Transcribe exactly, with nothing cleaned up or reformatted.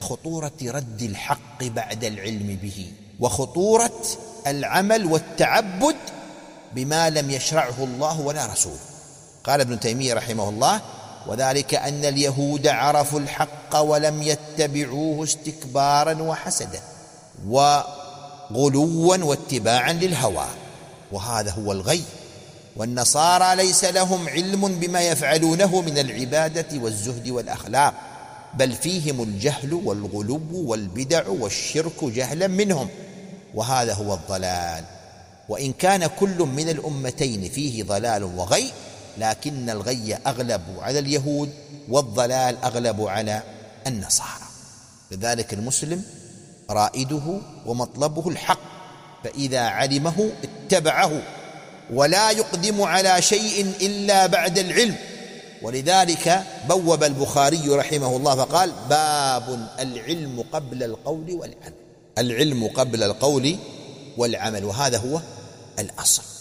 خطورة رد الحق بعد العلم به، وخطورة العمل والتعبد بما لم يشرعه الله ولا رسوله. قال ابن تيمية رحمه الله: وذلك أن اليهود عرفوا الحق ولم يتبعوه استكبارا وحسدا وغلوا واتباعا للهوى، وهذا هو الغي. والنصارى ليس لهم علم بما يفعلونه من العبادة والزهد والأخلاق، بل فيهم الجهل والغلو والبدع والشرك جهلا منهم، وهذا هو الضلال. وإن كان كل من الأمتين فيه ضلال وغي، لكن الغي أغلب على اليهود والضلال أغلب على النصارى. لذلك المسلم رائده ومطلبه الحق، فإذا علمه اتبعه، ولا يقدم على شيء إلا بعد العلم. ولذلك بوب البخاري رحمه الله فقال: باب العلم قبل القول والعمل. العلم قبل القول والعمل، وهذا هو الأصل.